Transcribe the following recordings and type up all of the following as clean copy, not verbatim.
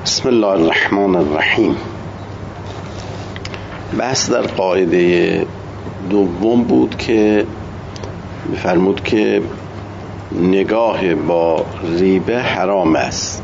بسم الله الرحمن الرحیم. بحث در قاعده دوم بود که می‌فرمود که نگاه با ریبه حرام است.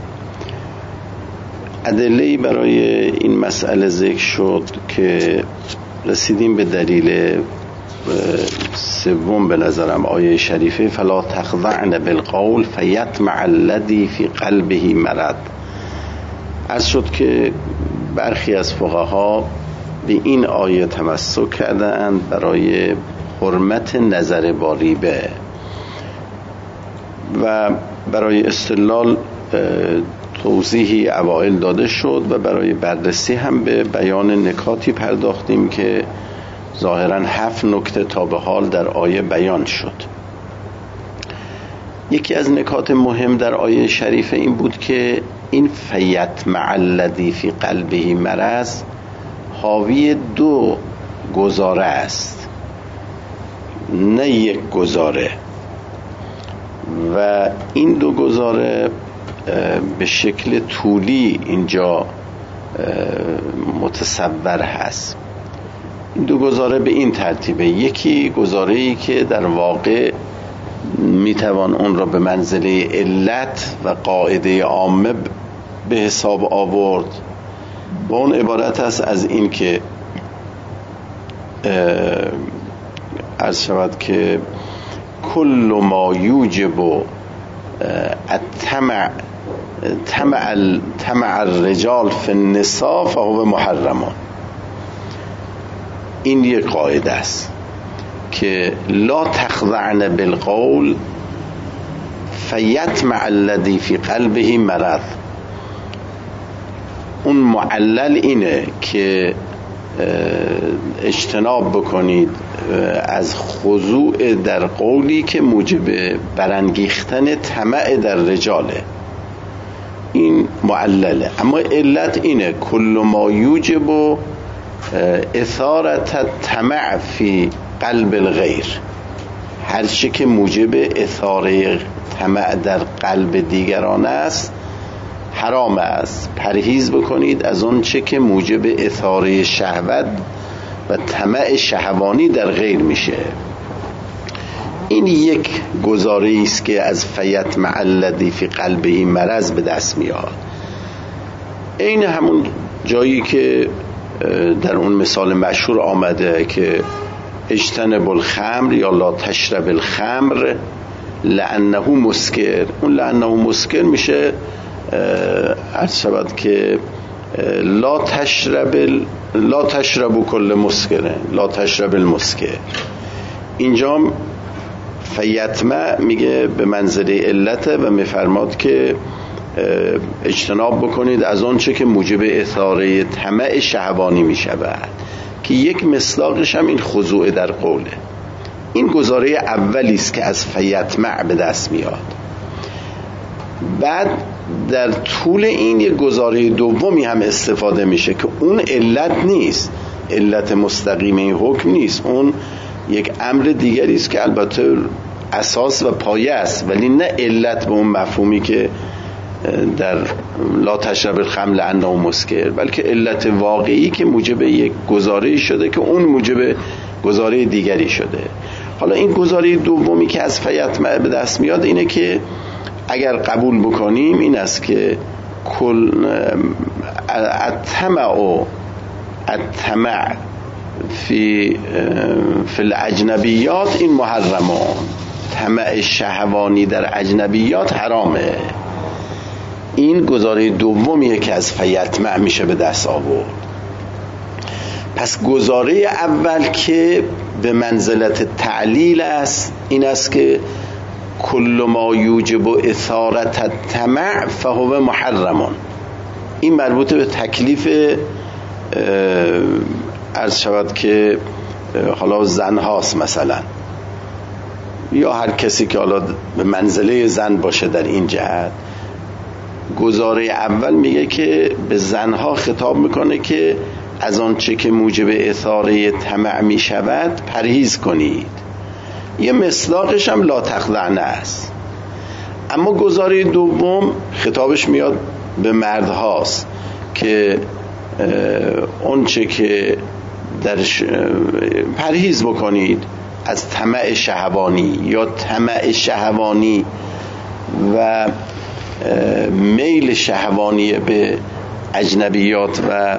ادله‌ای برای این مسئله ذکر شد که رسیدیم به دلیل سوم به نظرم، آیه شریفه فلا تخضعن بالقول فیطمع الذی فی قلبه مرض. عرض شد که برخی از فقها به این آیه تمسک کردند برای حرمت نظر با ریبه و برای استدلال توضیحی اوائل داده شد و برای بررسی هم به بیان نکاتی پرداختیم که ظاهراً 7 نکته تا به حال در آیه بیان شد. یکی از نکات مهم در آیه شریفه این بود که این فیطمع الذی فی قلبه مرض حاوی 2 گزاره است، نه یک گزاره، و این 2 گزاره به شکل طولی اینجا متصور هست. این 2 گزاره به این ترتیبه: یکی گزاره‌ای که در واقع میتوان اون را به منزله علت و قاعده عامه به حساب آورد و اون عبارت است از این که عرض شود که کل ما یوجب طمع الرجال فی النساء فهو محرم. این یک قاعده است که لا تخضعن بالقول فیطمع الذی فی قلبه مرض. اون معلل اینه که اجتناب بکنید از خضوع در قولی که موجب برانگیختن طمع در رجاله، این معلله. اما علت اینه کل ما یوجب اثارت طمع فی قلب الغیر، هر چی که موجب اثاره طمع در قلب دیگران است حرام است. پرهیز بکنید از اون چه که موجب اثاره شهوت و طمع شهوانی در غیر میشه. این یک گزاره است که از فیطمع الذی فی قلبه مرض به دست میاد. این همون جایی که در اون مثال مشهور آمده که اجتنب الخمر یا لا تشرب الخمر لانه مسکر. اون لانه مسکر میشه عرض شود که لا تشرب کل مسکر، لا تشرب المسکر. اینجا فیطمع میگه به منزله علته و میفرماد که اجتناب بکنید از آن چه که موجب اثاره طمع شهوانی میشود، که یک مصداقش هم این خضوع در قوله. این گزاره اولی است که از فیطمع به دست میاد. بعد در طول این یک گزاره دومی هم استفاده میشه که اون علت نیست، علت مستقیم این حکم نیست، اون یک امر دیگری است که البته اساس و پایه است، ولی نه علت به اون مفهومی که در لا تشرب الخمر لانه مسکر، بلکه علت واقعی که موجب یک گزاره شده که اون موجب گزاره دیگری شده. حالا این گزاره دومی که از فیطمع به دست میاد اینه که اگر قبول بکنیم این است که کل الطمع فی الاجنبیات این محرمان، طمع شهوانی در اجنبیات حرامه. این گزاره دومیه که از فیطمع میشه به دست آورد. پس گزاره اول که به منزلت تعلیل است این است که کل ما یوجب اثارت الطمع فهو محرم. این مربوط به تکلیف عرض شود که حالا زن هاست مثلا، یا هر کسی که حالا به منزله زن باشه. در این جهت گزاره اول میگه که به زنها خطاب میکنه که از آن چه که موجب اثاره طمع میشود پرهیز کنید. یه مصداقش هم لا تخضعن است. اما گزاره دوم خطابش میاد به مرد هاست که اون چه که درش پرهیز بکنید از طمع شهوانی یا طمع شهوانی و میل شهوانی به اجنبیات و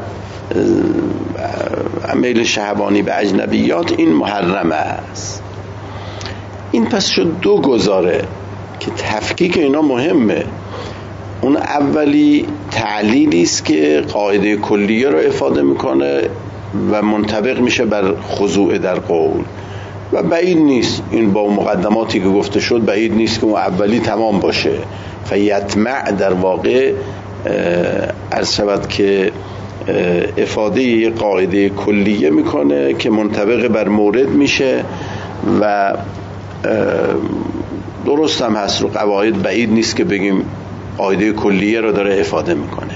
میل شهوانی به اجنبیات، این محرم است. این پس شد دو گزاره که تفکیک اینا مهمه. اون اولی تعلیلی است که قاعده کلیه رو افاده میکنه و منطبق میشه بر خضوع در قول و بعید نیست این با مقدماتی که گفته شد بعید نیست که اون اولی تمام باشه. فیطمع در واقع عرض شود که افاده یه قاعده کلیه میکنه که منطبق بر مورد میشه و درست هم هست رو قواعد بعید نیست که بگیم قاعده کلیه رو داره افاده میکنه.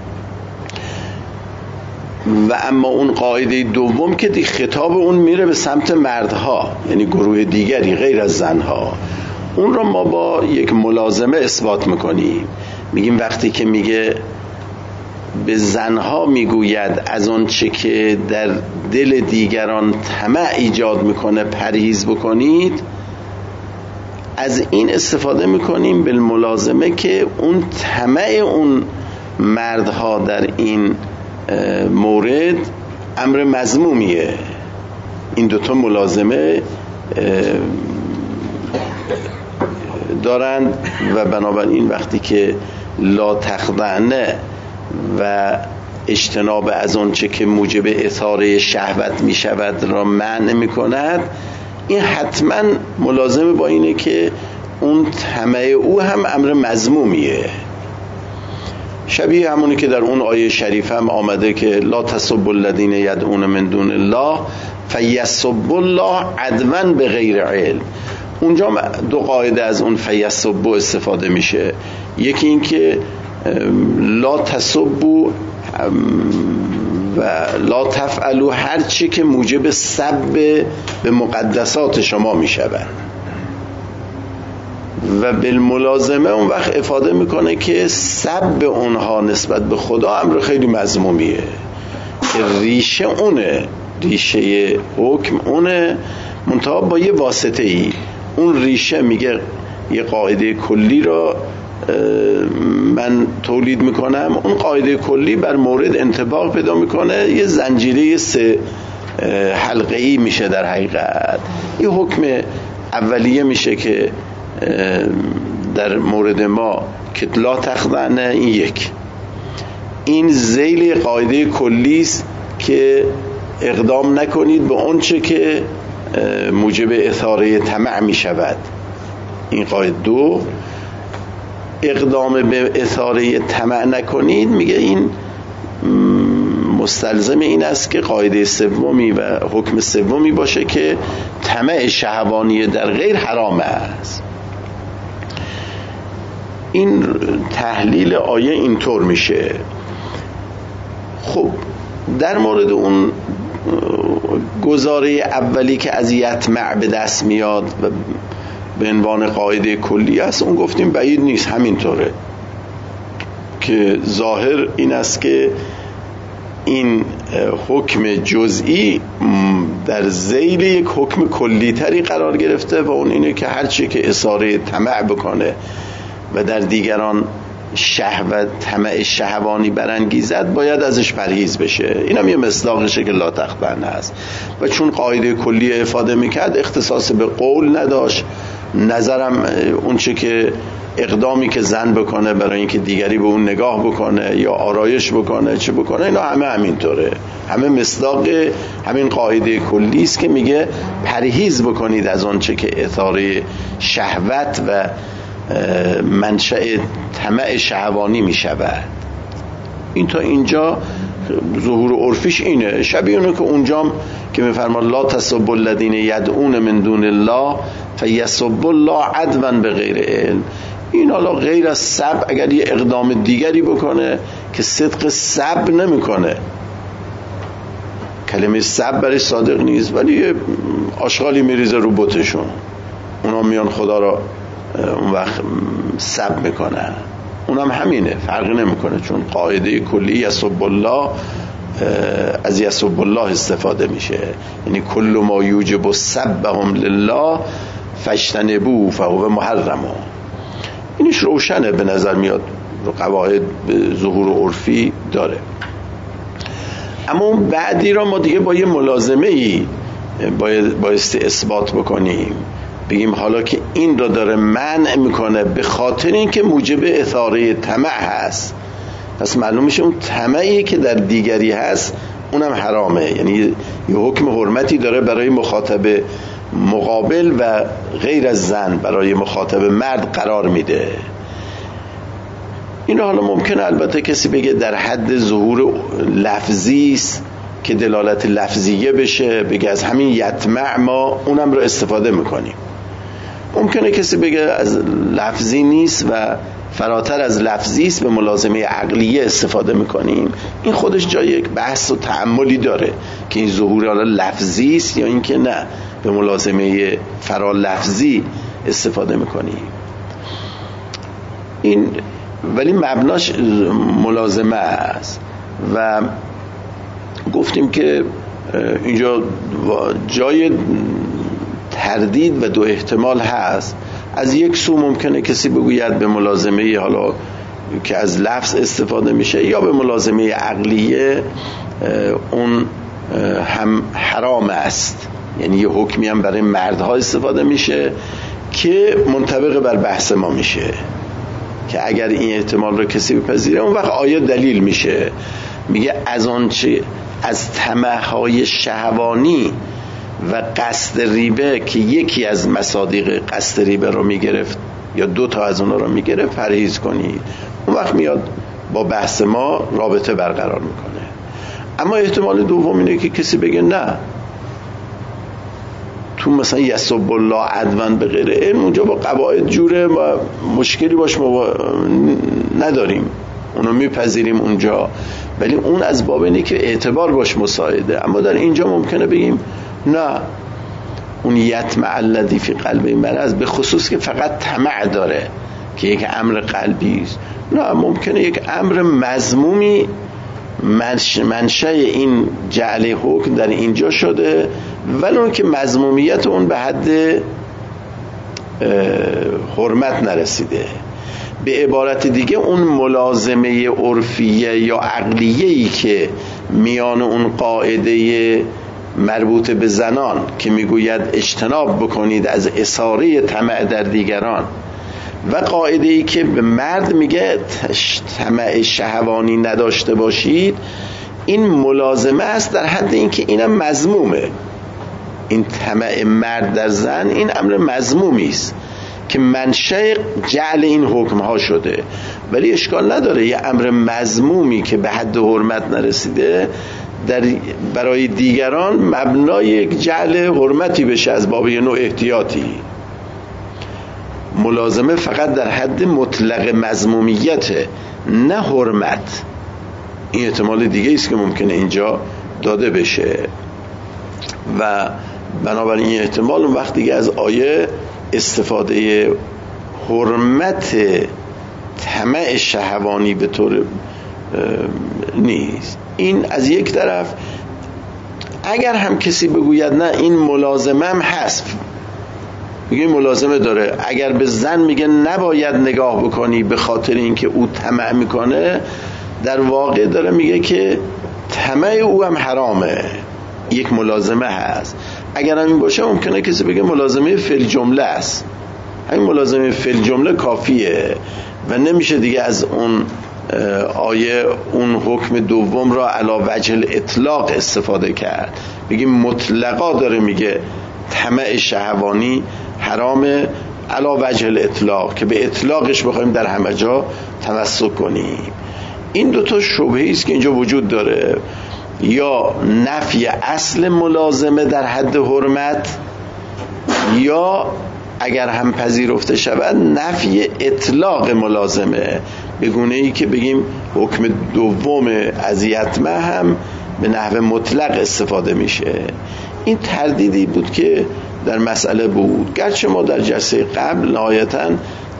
و اما اون قاعده دوم که خطاب اون میره به سمت مردها، یعنی گروه دیگری غیر از زنها، اون رو ما با یک ملازمه اثبات میکنیم. میگیم وقتی که میگه به زنها میگوید از اون چه که در دل دیگران طمع ایجاد میکنه پرهیز بکنید، از این استفاده میکنیم به ملازمه که اون طمع اون مردها در این مورد امر مذمومیه. این دوتا ملازمه دارند و بنابراین وقتی که لا تخضعنه و اجتناب از اون چه که موجب اثاره شهوت می شود را منع می کند، این حتما ملازم با اینه که اون طمع او هم امر مذمومیه. شبیه همونی که در اون آیه شریف هم آمده که لا تسبوا الذین یدعون من دون الله فیسبوا الله عدوا بغیر علم. اونجا دو قاعده از اون فیسبوا استفاده میشه. یکی این که لا تسبوا و لا تفعلوا هر چی که موجب سب به مقدسات شما میشود و بالملازمه اون وقت افاده میکنه که سب اونها نسبت به خدا امر خیلی مذمومیه که ریشه اونه، ریشه حکم اونه، منتها با یه واسطه ای. اون ریشه میگه یه قاعده کلی را من تولید میکنم، اون قاعده کلی بر مورد انطباق پیدا میکنه، یه زنجیره 3 حلقه‌ای میشه در حقیقت. این حکم اولیه میشه که در مورد ما که لا تخضعنه، این یک. این ذیل قاعده کلی است که اقدام نکنید به اون چه که موجب اثاره طمع می شود. این قاعده دو. اقدام به اثاره طمع نکنید میگه این مستلزم این است که قاعده سومی و حکم سومی باشه که طمع شهوانی در غیر حرام است. این تحلیل آیه اینطور میشه. خب در مورد اون گزاره اولی که از یطمع به دست میاد و به عنوان قاعده کلی است، اون گفتیم بعید نیست همینطوره که ظاهر این است که این حکم جزئی در ذیل یک حکم کلی تری قرار گرفته و اون اینه که هر چی که اثاره طمع بکنه و در دیگران شهوت طمع شهوانی برانگیزد باید ازش پرهیز بشه. این هم یه مصداقشه که لا تخضعنه است و چون قاعده کلی افاده میکرد اختصاص به قول نداشت. نظرم اون چه که اقدامی که زن بکنه برای اینکه دیگری به اون نگاه بکنه یا آرایش بکنه چه بکنه، اینا همه همینطوره، همه مصداق همین قاعده کلی است که میگه پرهیز بکنید از اون چه که اثاره شهوت و منشأ طمع شهوانی می شود. این تا اینجا ظهور عرفیش اینه. شبیه اونه که اونجام که میفرمان لا تسبوا الذین یدعون من دون الله فیسبوا الله عدوا بغیر علم. این حالا غیر از سب اگر یه اقدام دیگری بکنه که صدق سب نمیکنه، کلمه سب برای صادق نیست، ولی یه آشغالی میریزه رو بتشون، اونا میان خدا را اون وقت سب میکنن. اونم همینه، فرقی نمیکنه، چون قاعده کلی یسب الله از یسب الله استفاده میشه، یعنی کل ما یوجب سبهم لله فاجتنبوه فهو محرم. اینش روشنه به نظر میاد، قواعد ظهور عرفی داره. اما اون بعدی را ما دیگه با یه ملازمه ای بایستی اثبات بکنیم، بگیم حالا که این را داره منع میکنه به خاطر اینکه موجب اثاره طمع هست، پس معلوم میشه اون طمعی که در دیگری هست اونم حرامه، یعنی یه حکم حرمتی داره برای مخاطب مقابل و غیر از زن برای مخاطب مرد قرار میده. این حالا ممکنه البته کسی بگه در حد ظهور لفظی است که دلالت لفظیه بشه، بگه از همین یطمع ما اونم رو استفاده میکنیم. ممکنه کسی بگه از لفظی نیست و فراتر از لفظی است، به ملازمه عقلیه استفاده میکنیم. این خودش جای یک بحث و تأملی داره که این ظهور حالا لفظی است یا اینکه نه به ملازمه فرا لفظی استفاده میکنیم. این ولی مبناش ملازمه است و گفتیم که اینجا جای تردید و دو احتمال هست. از یک سو ممکنه کسی بگوید به ملازمه حالا که از لفظ استفاده میشه یا به ملازمه عقلیه اون هم حرام است، یعنی یه حکمی هم برای مردها استفاده میشه که منطبق بر بحث ما میشه که اگر این احتمال رو کسی بپذیره اون وقت آیه دلیل میشه، میگه از آنچه از طمع‌های شهوانی و قصد ریبه که یکی از مصادیق قصد ریبه رو میگرفت یا دو تا از اونا رو میگرفت پرهیز کنید. اون وقت میاد با بحث ما رابطه برقرار میکنه. اما احتمال دوم اینه که کسی بگه نه، تو مثلا یسب الله عدوان به غیر علم اونجا با قواعد جوره و مشکلی باش ما نداریم، اونو میپذیریم اونجا، ولی اون از باب اینه که اعتبار باش مساعده. اما در اینجا ممکنه بگیم نه، اون یطمع الذی فی قلبه مرض به خصوص که فقط طمع داره که یک امر قلبی است، نه ممکنه یک امر مذمومی منشأ این جعل حکم در اینجا شده ولی اون که مذمومیت اون به حد حرمت نرسیده. به عبارت دیگه اون ملازمه عرفیه یا عقلیه‌ای که میان اون قاعده مربوط به زنان که میگوید اجتناب بکنید از اثاره طمع در دیگران و قاعده‌ای که به مرد میگه طمع شهوانی نداشته باشید، این ملازمه است در حد اینکه اینم مذمومه. این طمع مرد در زن این امر مذمومی است که منشأ جعل این حکم ها شده، ولی اشکال نداره یه امر مذمومی که به حد حرمت نرسیده برای دیگران مبنای یک جعل حرمتی بشه از باب یه نوع احتیاطی. ملازمه فقط در حد مطلق مذمومیت نه حرمت. این احتمال دیگه است که ممکنه اینجا داده بشه و بنابراین این احتمال اون وقت دیگه از آیه استفاده حرمت طمع شهوانی به طور نیست. این از یک طرف. اگر هم کسی بگوید نه این ملازمه هم هست، میگه ملازمه داره، اگر به زن میگه نباید نگاه بکنی به خاطر اینکه او طمع میکنه، در واقع داره میگه که طمع او هم حرامه، یک ملازمه هست. اگر هم این باشه ممکنه کسی بگه ملازمه فی الجمله است، همین ملازمه فی الجمله کافیه و نمیشه دیگه از اون آیه اون حکم دوم را علی وجه الاطلاق استفاده کرد، بگیم مطلقا داره میگه طمع شهوانی حرامه علی وجه الاطلاق که به اطلاقش بخوایم در همه جا تمسک کنیم. این دوتا شبهه است که اینجا وجود داره، یا نفی اصل ملازمه در حد حرمت، یا اگر هم پذیرفته شود نفی اطلاق ملازمه، به گونه ای که بگیم حکم دوم از یطمع هم به نحو مطلق استفاده میشه. این تردیدی بود که در مسئله بود، گرچه ما در جلسه قبل نهایتاً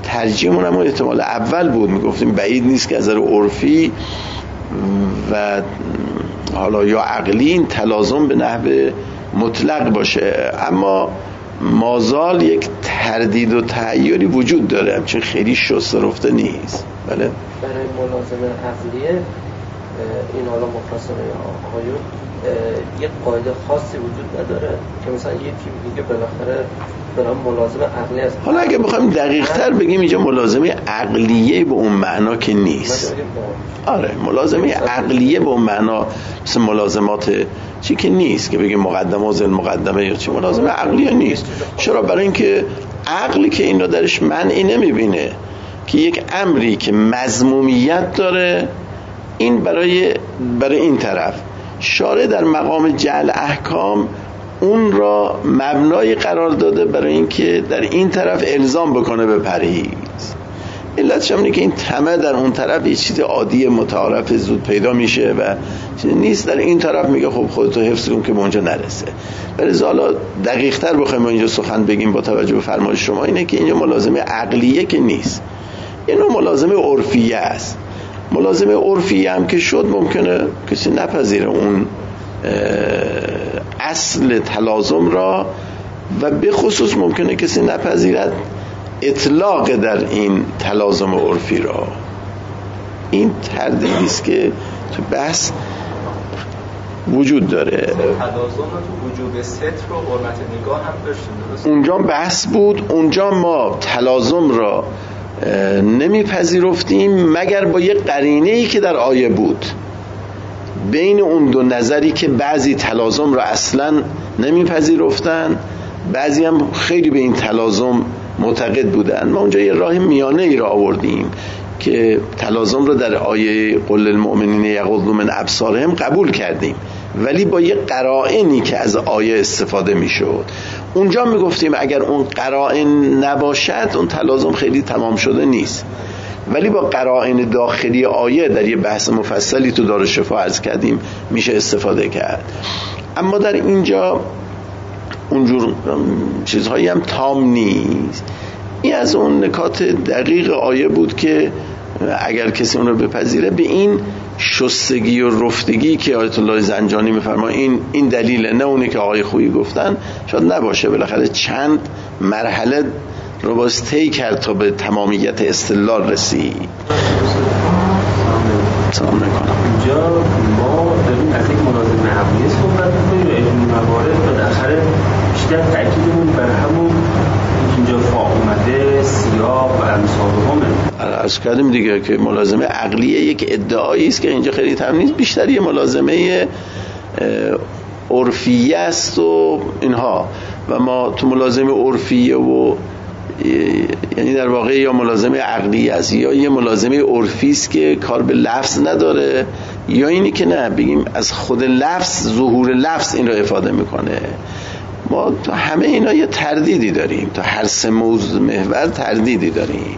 ترجیحمون هم احتمال اول بود، میگفتیم بعید نیست که از نظر عرفی و حالا یا عقلی این تلازم به نحو مطلق باشه، اما مازال یک تردید و تحیری وجود داره، همچون خیلی شسته رفته نیست. بله، برای ملازمه عقلیه این حالا مفصل آقایون یک قاعده خاصی وجود نداره که مثلا یکی میگه بالاخره برای ملازمه عقلی است. حالا اگه بخوایم دقیق تر بگیم اینجا ملازمه عقلیه به اون معنا که نیست. آره، ملازمه عقلیه به اون معنا مثل ملازمات چی که نیست که بگیم مقدمه و ضمن مقدمه یا چی، ملازمه عقلیه نیست. چرا؟ برای اینکه عقلی که این رو درش منعی نمیبینه که یک امری که مذمومیت داره این برای این طرف شارع در مقام جعل احکام اون را مبنای قرار داده برای اینکه در این طرف الزام بکنه به پرهیز. علتش هم اینه که این طمع در اون طرف یه چیز عادی متعارف زود پیدا میشه و نیست، در این طرف میگه خب خودتو حفظ کن که به اونجا نرسه. ولی حالا دقیق تر بخوایم اینجا سخن بگیم با توجه به فرمایش شما اینه که اینجا ملازمه عقلیه که نیست، یه نوع ملازمه عرفیه است. ملازمه عرفیه هم که شد ممکنه کسی نپذیره اون اصل تلازم را و به خصوص ممکنه کسی نپذیرد اطلاق در این تلازم عرفی را. این تردیدی است که تو بحث وجود داره. تلازم تو وجوب ستر و حرمت نگاه هم داشتیم، اونجا بحث بود. اونجا ما تلازم را نمیپذیرفتیم مگر با یه قرینه‌ای که در آیه بود. بین اون دو نظری که بعضی تلازم را اصلا نمیپذیرفتن، بعضی هم خیلی به این تلازم معتقد بودن، ما اونجا یه راه میانه ای را آوردیم که تلازم را در آیه قل للمؤمنین یغضوا من ابصارهم قبول کردیم، ولی با یه قرائنی که از آیه استفاده میشد. اونجا میگفتیم اگر اون قرائن نباشد اون تلازم خیلی تمام شده نیست، ولی با قرائن داخلی آیه در یه بحث مفصلی تو دارالشفا عرض کردیم میشه استفاده کرد. اما در اینجا اونجور چیزهایی هم تام نیست. این از اون نکات دقیق آیه بود که اگر کسی اون رو بپذیره به این شستگی و رفتگی که آیت الله زنجانی میفرماید این دلیله، نه اونه که آقای خویی گفتن شاید نباشه. بالاخره چند مرحله رو باز طی کرد تا به تمامیت استدلال رسید. سلام میکنم. اینجا ما داریم از یک ملازمه عقلیه صحبت میکنیم و این موارد بالاخره بیشتر تأکیدمون بر همون اینجا فا اومده سیاق و امثال همه. عرض کردیم دیگه که ملازمه عقلیه یک ادعایی است که اینجا خیلی تمام نیست، بیشتر یه ملازمه عرفیه است و اینها. و ما تو ملازمه عرفیه و یعنی در واقع یا ملازمه عقلیه است یا یه ملازمه عرفی است که کار به لفظ نداره، یا اینی که نه بگیم از خود لفظ، ظهور لفظ این رو افاده میکنه. ما تو همه اینا یه تردیدی داریم، تا هر سه موضوع محور تردیدی داریم.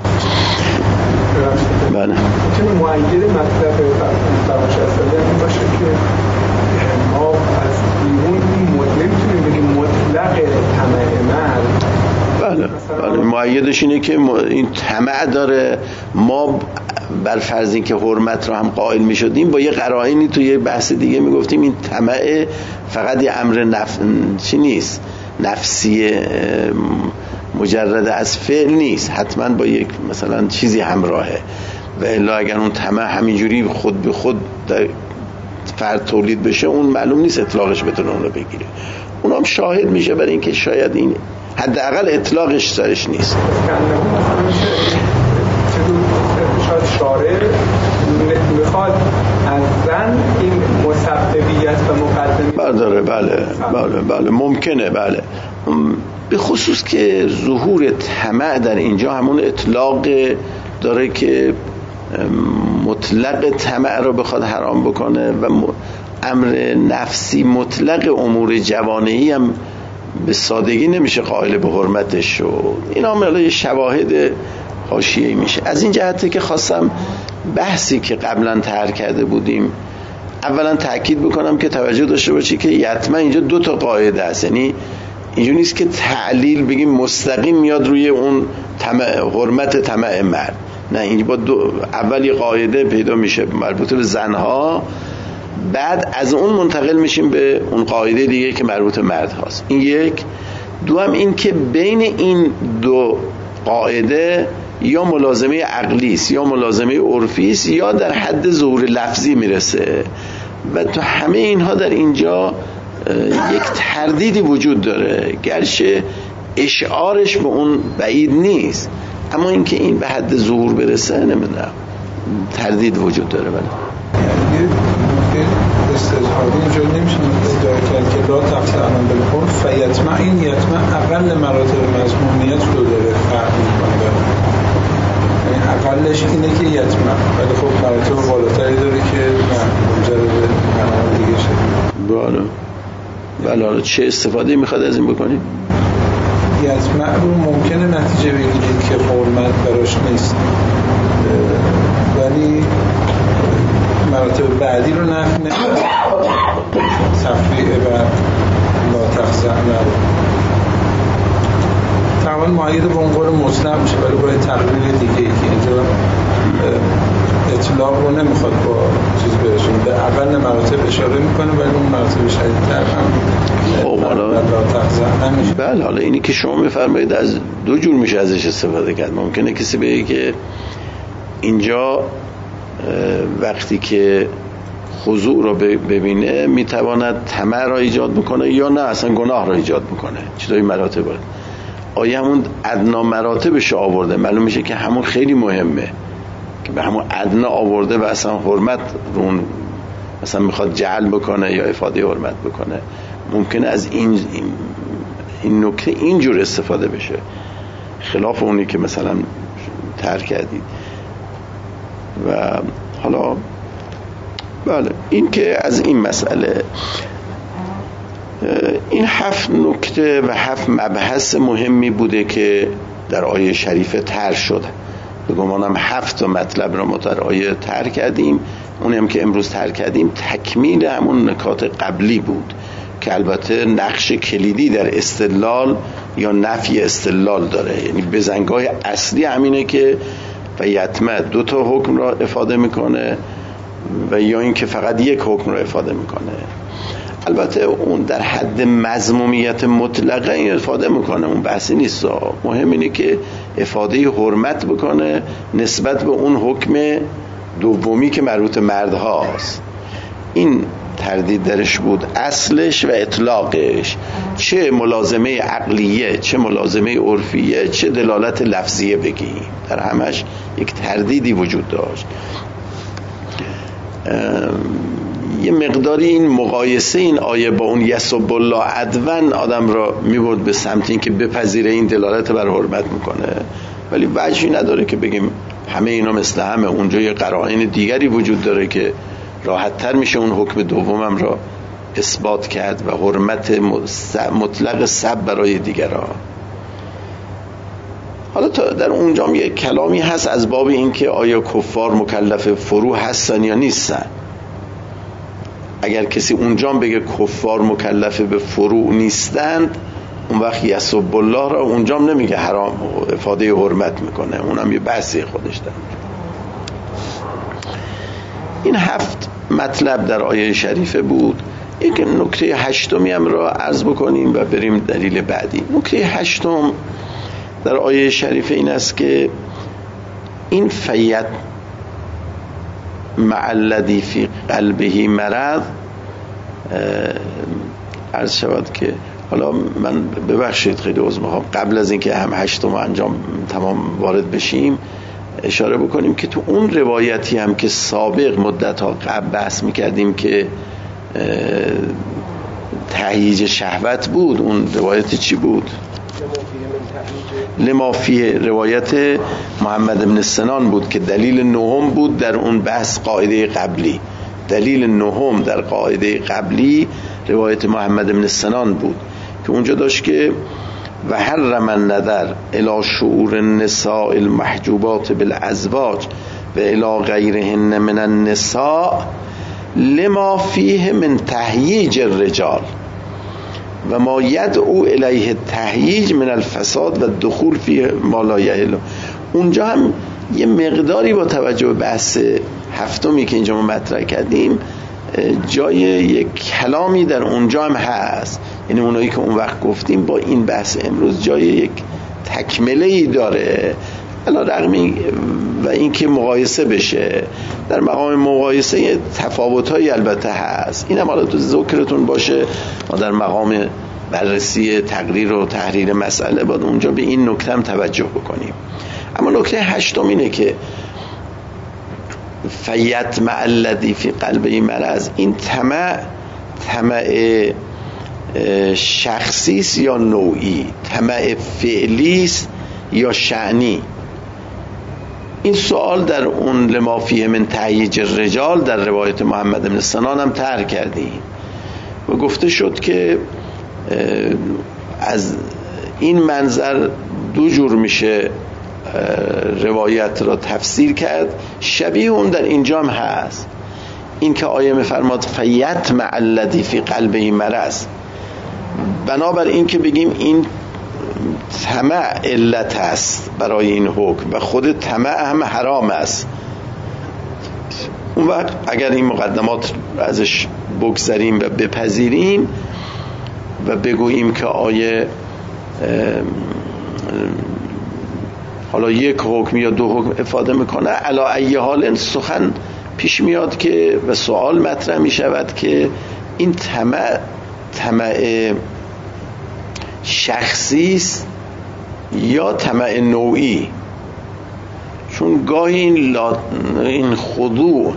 بله. چون معید مطلب فرمایش اصلی باشه که ما از بیرون نمیتونیم بگیم مطلق طمع مرد. بله معیدش اینه که این طمع داره. ما بر فرض این که حرمت رو هم قائل می شدیم با یه قرائنی تو یه بحث دیگه می گفتیم این طمع فقط یه امر چی نیست، نفسی مجرد از فعل نیست، حتما با یک مثلا چیزی همراهه. و الا اگر اون طمع همینجوری خود به خود در فرد تولید بشه اون معلوم نیست اطلاقش بتونه اون رو بگیره. اونم شاهد میشه برای اینکه شاید این حداقل اطلاقش سرش نیست. شاید شارع میخواد از زن این مسببیت و مقدمی داره. بله ممکنه. بله به خصوص که ظهور طمع در اینجا همون اطلاق داره که مطلق طمع رو بخواد حرام بکنه و امر نفسی مطلق امور جوانهی هم به سادگی نمیشه قائل به حرمتش شد. این هم یه شواهد حاشیه‌ای میشه. از این جهته که خواستم بحثی که قبلا طرح کرده بودیم اولا تأکید بکنم که توجه داشته باشی که یتما اینجا دو تا قاعده است. یعنی اینجوری نیست که تعلیل بگیم مستقیم میاد روی اون حرمت طمع مرد. نه، این با اول یه قاعده پیدا میشه مربوط به زنها، بعد از اون منتقل میشیم به اون قاعده دیگه که مربوط به مرد هاست. این یک. دوم این که بین این دو قاعده یا ملازمه عقلی است یا ملازمه عرفی است یا در حد ظهور لفظی میرسه و تو همه اینها در اینجا یک تردیدی وجود داره، گرچه اشعارش به اون بعید نیست، اما اینکه این به حد ظهور برسه نمیدونم، تردید وجود داره. بله استظهاری اینجا نمیشه ادعا کرد که لا تقطعن بالقول فیطمع، این یطمع اقل مراتب مضمونیت رو داره فرق میکنه، یعنی اقلش اینه که یطمع، ولی خب مراتب بالاتری داره که منجر به معنا دیگه شده. بله چه استفاده میخواد از این بکنید؟ یطمع رو ممکنه نتیجه بگیرید که حرمت براش نیست، ولی مراتب بعدی رو نفی نمی‌کنه، تفریع و لا تخضع رو تقریبا معید به اون قول مطلق میشه، ولی با تقلیل دیگه ای که اینجا اطلاق رو نمیخواد با چیز برسونه، به اقل مراتب اشاره میکنه ولی اون مراتب شدیدتر هم لا تخضع نمیشه. بله، حالا اینی که شما میفرمایید از دو جور میشه ازش استفاده کرد. ممکنه کسی بگه که اینجا وقتی که خضوع رو ببینه میتواند طمع را ایجاد بکنه یا نه اصلا گناه را ایجاد بکنه. چطوری مراتب بود؟ آیا همون ادنا مراتبش آورده؟ معلوم میشه که همون خیلی مهمه که به همون ادنا آورده و اصلا حرمت رو مثلا میخواد جعل بکنه یا افاده حرمت بکنه. ممکنه از این نکته اینجور استفاده بشه، خلاف اونی که مثلا ترک کردید. و حالا بله، این که از این مسئله، این 7 نکته و 7 مبحث مهمی بوده که در آیه شریفه طرح شده. به گمانم 7 تا مطلب را ما در آیه طرح کردیم. اونی هم که امروز طرح کردیم تکمیل همون نکات قبلی بود که البته نقش کلیدی در استدلال یا نفی استدلال داره. یعنی بزنگاه اصلی همینه که و یطمع 2 تا حکم را افاده میکنه و یا این که فقط یک حکم را افاده میکنه. البته اون در حد مذمومیت مطلقه این افاده میکنه، اون بحثی نیست. مهم اینه که افاده حرمت بکنه نسبت به اون حکم دومی که مربوط مردهاست. این تردید درش بود، اصلش و اطلاقش، چه ملازمه عقلیه چه ملازمه عرفیه چه دلالت لفظیه بگیم، در همش یک تردیدی وجود داشت. یه مقداری این مقایسه این آیه با اون یسب الله عدوان آدم را میبرد به سمت این که بپذیره این دلالت بر حرمت میکنه، ولی وجهی نداره که بگیم همه اینا مثل همه. اونجا یه قرائن دیگری وجود داره که راحت تر میشه اون حکم دومم را اثبات کرد و حرمت مطلق سب برای دیگران. حالا تا در اونجا یه کلامی هست از باب این که آیا کفار مکلف فروع هستن یا نیستن. اگر کسی اونجا بگه کفار مکلف به فروع نیستند، اون وقت یسب الله را اونجا نمیگه حرام افاده حرمت میکنه، اونم یه بحثی خودش داره. این 7 مطلب در آیه شریفه بود. یک نکته 8 هم را عرض بکنیم و بریم دلیل بعدی. نکته 8 در آیه شریفه این است که این فیت مع الذی فی قلبه مرض، عرض شود که حالا من ببخشید خیلی عذر میخوام، قبل از اینکه هم 8 انجام تمام وارد بشیم اشاره بکنیم که تو اون روایتی هم که سابق مدت‌ها قبل بحث میکردیم که تهییج شهوت بود، اون روایت چی بود؟ لما فیه، روایت محمد بن سنان بود که دلیل 9 بود در اون بحث قاعده قبلی. دلیل 9 در قاعده قبلی روایت محمد بن سنان بود که اونجا داشت که و حرم النظر الی شعور النساء المحجوبات بالازواج و الی غیرهن من النساء لما فیه من تهییج الرجال. و ما یدعو الیه تهییج من الفساد و دخول فی ما لا یحل. اونجا هم یه مقداری با توجه به بحث هفتمی که اینجا ما مطرح کردیم جای یک کلامی در اونجا هم هست، یعنی اونایی که اون وقت گفتیم با این بحث امروز جای یک تکمله‌ای داره، علی رغم و اینکه مقایسه بشه. در مقام مقایسه تفاوت‌هایی البته هست، این هم حالا تو ذکرتون باشه. ما در مقام بررسی تقریر و تحریر مسئله باید اونجا به این نکته هم توجه بکنیم. اما نکته هشتم اینه که فیطمع الذی فی قلبه مرض، این طمع شخصی است یا نوعی، طمع فعلی است یا شأنی؟ این سوال در اون لما فیه من تهییج الرجال در روایت محمد بن سنان هم طرح کردیم و گفته شد که از این منظر دو جور میشه روایت را تفسیر کرد. شبیه اون در اینجا هم هست، این که آیه میفرماد فیطمع الذی فی قلبه مرض، بنابر این که بگیم این طمع علت است برای این حکم و خود طمع هم حرام است. اون وقت اگر این مقدمات ازش بگذریم و بپذیریم و بگوییم که آیه حالا یک حکم یا دو حکم افاده میکنه، علی ای حال سخن پیش میاد که و سوال مطرح میشود که این طمع شخصی است یا طمع نوعی؟ چون گاهی این خضوع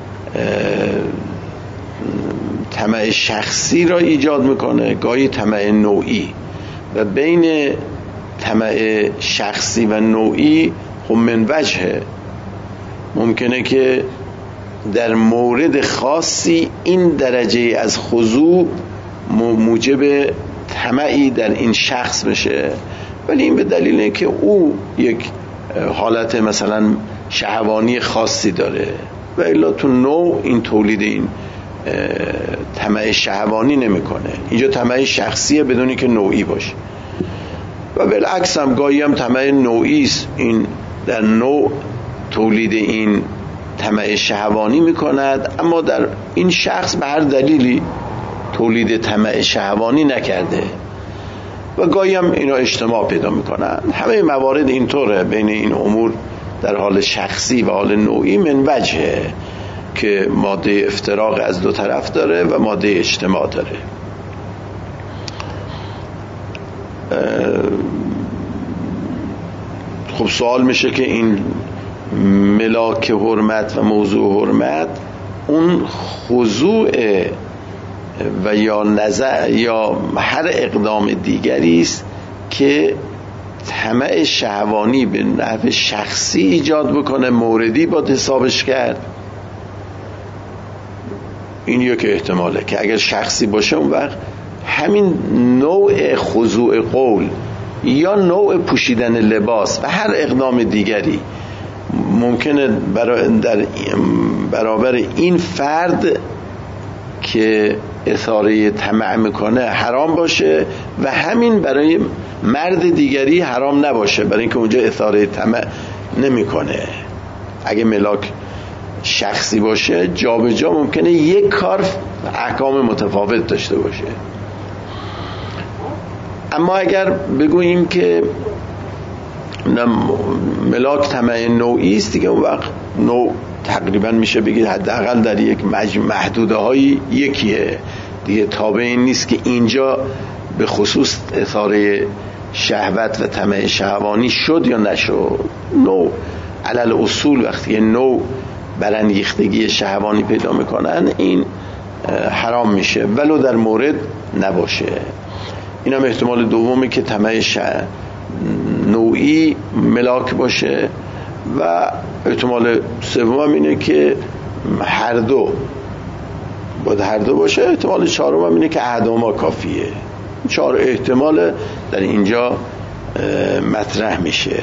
طمع شخصی را ایجاد میکنه، گاهی طمع نوعی، و بین طمع شخصی و نوعی خب من وجهه ممکنه که در مورد خاصی این درجه از خضوع موجب طمعی در این شخص بشه، ولی این به دلیل اینه که او یک حالت مثلا شهوانی خاصی داره و الا تو نوع این تولید این طمع شهوانی نمیکنه. اینجا طمع شخصیه بدونی که نوعی باشه، و بالعکس هم گاهی هم طمع نوعی است، این در نوع تولید این طمع شهوانی میکند، اما در این شخص به هر دلیلی تولید طمع شهوانی نکرده و گاهی هم اینا اجتماع پیدا میکنن. همه موارد اینطوره، بین این امور در حال شخصی و حال نوعی من وجهه که ماده افتراق از دو طرف داره و ماده اجتماع داره. خب سوال میشه که این ملاک حرمت و موضوع حرمت اون خضوع و یا نزع یا هر اقدام دیگری است که طمع شهوانی به نحو شخصی ایجاد بکنه، موردی با حسابش کرد. این یک احتماله که اگر شخصی باشه اون وقت همین نوع خضوع قول یا نوع پوشیدن لباس و هر اقدام دیگری ممکنه در برابر این فرد که اثاره طمع میکنه حرام باشه و همین برای مرد دیگری حرام نباشه، برای اینکه اونجا اثاره طمع نمیکنه. اگه ملاک شخصی باشه جا به جا ممکنه یک کار احکام متفاوت داشته باشه. اما اگر بگوییم که ملاک طمع نوعی است، دیگه اون وقت نوع تقریبا میشه بگید حداقل در یک محدوده های یکیه دیگه، تابع این نیست که اینجا به خصوص اثاره شهوت و طمع شهوانی شد یا نشد. نوع علل اصول وقتی نوع برانگیختگی شهوانی پیدا میکنن این حرام میشه ولو در مورد نباشه. این هم احتمال دومه که طمع نوعی ملاک باشه، و احتمال سوم اینه که هر دو باشه. احتمال چهارم اینه که احدهما کافیه. 4 احتمال در اینجا مطرح میشه.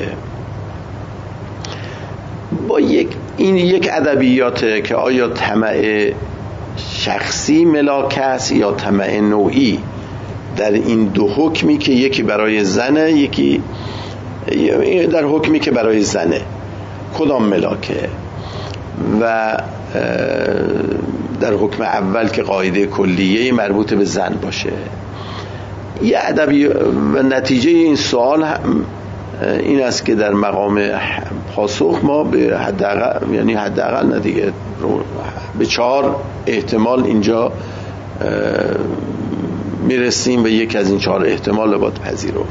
با این یک ادبیاته که آیا طمع شخصی ملاک است یا طمع نوعی. در این دو حکمی که یکی برای زنه، یکی در حکمی که برای زنه کدام ملاکه، و در حکم اول که قاعده کلیه مربوط به زن باشه. یه ادبی و نتیجه این سوال هم این است که در مقام پاسخ ما به حداقل، یعنی حداقل نه دیگه، به 4 احتمال اینجا میرسیم و یک از این 4 احتمال باید پذیرفت.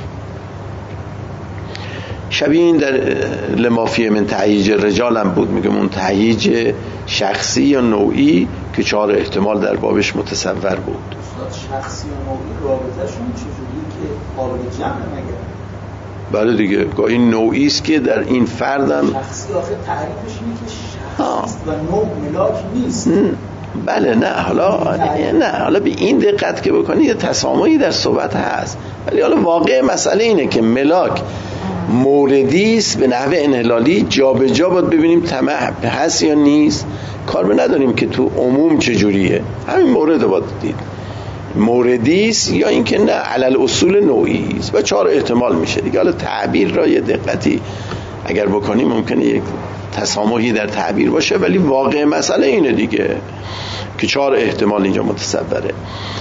شبیه این در لما فیه من تهییج رجال هم بود، میگم اون تهییج شخصی یا نوعی که 4 احتمال در بابش متصور بود. شخصی و نوعی رابطه‌شون چجوری که قابل جمع مگه؟ بله دیگه، گاهی نوعی است که در این فردم شخصی آخه تعریفش اینه که شخص و نوع ملاک نیست. بله نه حالا به این دقت که بکنید یه تسامحی در صحبت هست، ولی حالا واقع مسئله اینه که ملاک موردی است به نحو انحلالی، جا به جا باید ببینیم طمع هست یا نیست. کار به نداریم که تو عموم چجوریه، همین مورد رو باید دید، موردی است یا اینکه نه علل اصول نوعی است. و 4 احتمال میشه دیگه. حالا تعبیر را یه دقتی اگر بکنیم ممکنه یک تسامحی در تعبیر باشه، ولی واقع مسئله اینه دیگه که 4 احتمال اینجا متصوره.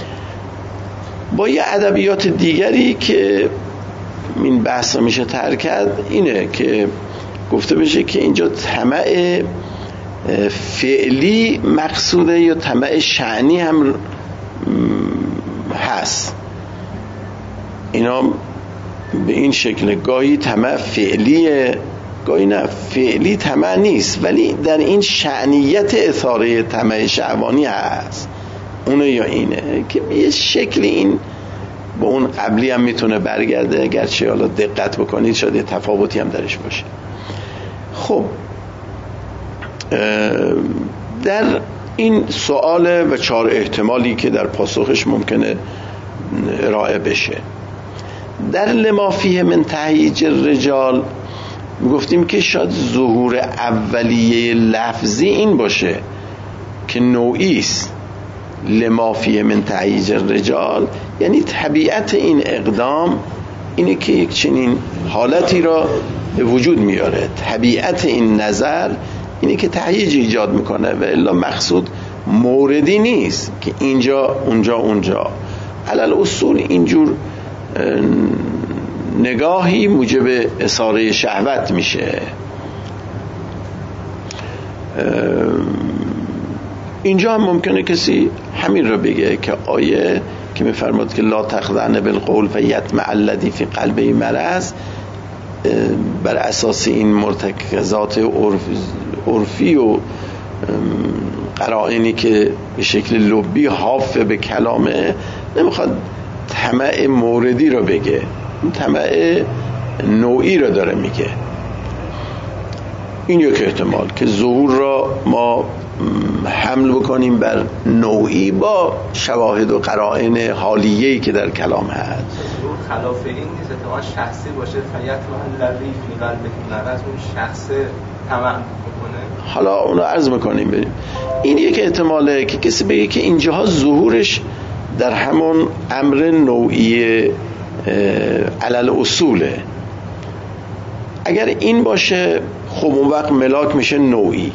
با یه ادبیات دیگری که این بحث رو میشه ترک کرد اینه که گفته بشه که اینجا طمع فعلی مقصوده یا طمع شأنی هم هست. اینا به این شکل گاهی طمع فعلیه، گاهی نه فعلی طمع نیست، ولی در این شأنیت اثاره طمع شهوانی هست، اونه یا اینه که به یه شکلی این با اون قبلی هم میتونه برگرده، اگرچه حالا دقت بکنید شاید یه تفاوتی هم درش باشه. خب در این سوال و 4 احتمالی که در پاسخش ممکنه ارائه بشه، در لما فیه من تهییج الرجال گفتیم که شاید ظهور اولیه لفظی این باشه که نوعی است. لما فیه من تهییج الرجال یعنی طبیعت این اقدام اینه که یک چنین حالتی را به وجود میاره، طبیعت این نظر اینه که تهییج ایجاد میکنه، و الا مقصود موردی نیست که اینجا اونجا. علل اصول اینجور نگاهی موجب اثاره شهوت میشه. اینجا هم ممکنه کسی همین رو بگه که آیه که میفرماد که لا تخضعن بالقول فیطمع الذی فی قلبه مرض، بر اساس این مرتکزات عرفی و قرائنی که به شکل لبی حافظ به کلامه، نمیخواد طمع موردی رو بگه، طمع نوعی رو داره میگه. این یک احتمال که ظهور را ما حمل بکنیم بر نوعی با شواهد و قرائن حالیه‌ای که در کلام هست. خلاف این نیست، اتفاقا شخصی باشه، فیطمع الذی فی قلبه مرض، اون شخص طمع بکنه. حالا اونو عرض میکنیم بریم. این یک احتماله که کسی بگه که اینجاها ظهورش در همون امر نوعی علل اصوله. اگر این باشه خب اون وقت ملاک میشه نوعی،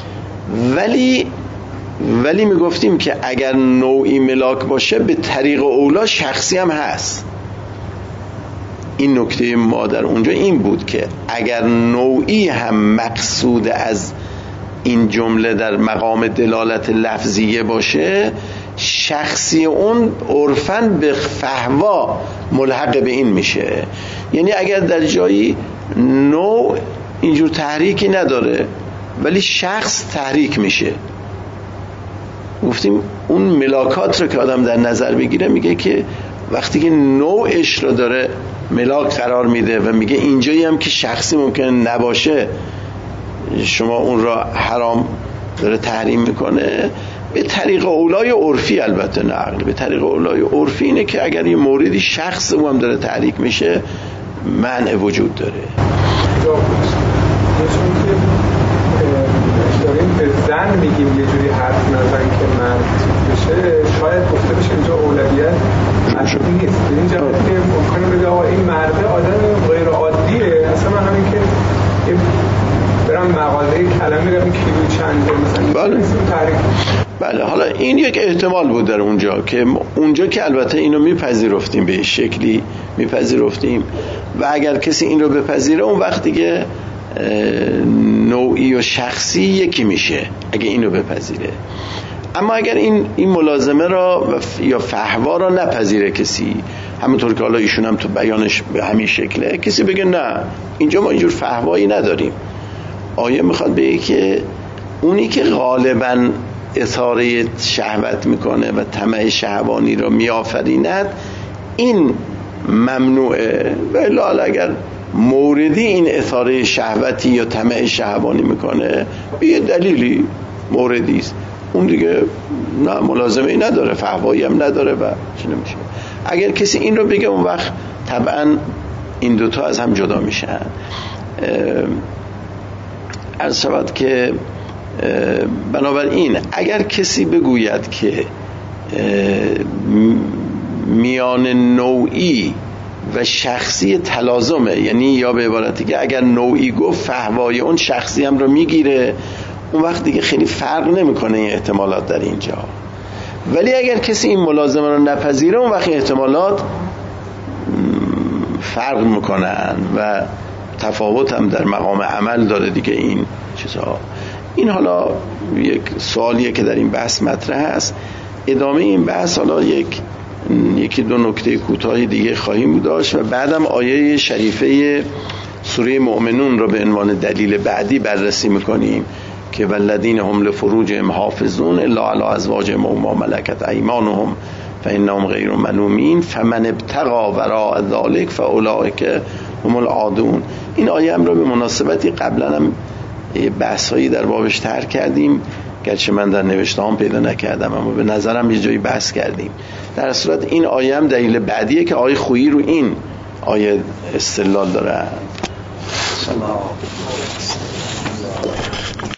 ولی میگفتیم که اگر نوعی ملاک باشه به طریق اولا شخصی هم هست. این نکته ما در اونجا این بود که اگر نوعی هم مقصود از این جمله در مقام دلالت لفظیه باشه، شخصی اون عرفاً به فهوا ملحق به این میشه. یعنی اگر در جایی نوع اینجور تحریکی نداره ولی شخص تحریک میشه، گفتیم اون ملاکات رو که آدم در نظر بگیره میگه که وقتی که نوعش رو داره ملاک قرار میده و میگه اینجایی هم که شخصی ممکنه نباشه شما اون را حرام داره تحریم میکنه، به طریق اولای عرفی، البته نه عقلی، به طریق اولای عرفی اینه که اگر یه موردی شخص او هم داره تحریک میشه منع وجود داره. چون که داریم به زن میگیم یه جوری حرف نزن که مرد بشه، شاید گفته بشه اینجا اولویت از نیست. به این جهت که ممکنه بگه آقا این مرده آدم غیر عادیه، اصلا من همین که برم مقاله کلمه بگم این کیلو چنده مثلا بله. حالا این یک احتمال بود در اونجا که البته اینو میپذیرفتیم، به شکلی میپذیرفتیم و اگر کسی این رو بپذیره اون وقت دیگه نوعی و شخصی یکی میشه اگه اینو بپذیره. اما اگر این ملازمه را یا فحوا را نپذیره کسی، همونطور که حالا ایشون هم تو بیانش به همین شکله، کسی بگه نه اینجا ما اینجور فحوایی نداریم، آیه میخواد بگه که اونی که غالباً اثاره شهوت میکنه و طمع شهوانی را میآفریند این ممنوعه، ولی اگر موردی این اثاره شهوتی یا طمع شهوانی میکنه به یه دلیلی موردی است، اون دیگه نه ملازمه ای نداره، فحوایی هم نداره و چی نمیشه. اگر کسی این رو بگه اون وقت طبعا این دوتا از هم جدا میشن. عرض شود که بنابراین اگر کسی بگوید که میان نوعی و شخصی تلازمه، یعنی یا به عبارتی که اگر نوعی گفت فحوای اون شخصی هم رو میگیره، اون وقت دیگه خیلی فرق نمیکنه این احتمالات در اینجا. ولی اگر کسی این ملازمه رو نپذیره اون وقت احتمالات فرق میکنن و تفاوت هم در مقام عمل داره دیگه این چیزها. این حالا یک سوالیه که در این بحث مطرح است. ادامه این بحث حالا یکی دو نکته کوتاه دیگه خواهیم داشت و بعدم آیه شریفه سوره مؤمنون را به عنوان دلیل بعدی بررسی میکنیم که والذین هم لفروجهم حافظون الا علی ازواجهم و ما ملکت ایمانهم فانهم غیر ملومین فمن ابتغى وراء ذلک فاولئک هم العادون. این آیه هم را به مناسبتی قبلا هم بحثایی در بابش طرح کردیم، گرچه من در نوشته‌هام پیدا نکردم اما به نظرم یه جایی بحث کردیم. در صورت این آیه هم دلیل بعدیه که آیه خویی رو این آیه استدلال داره.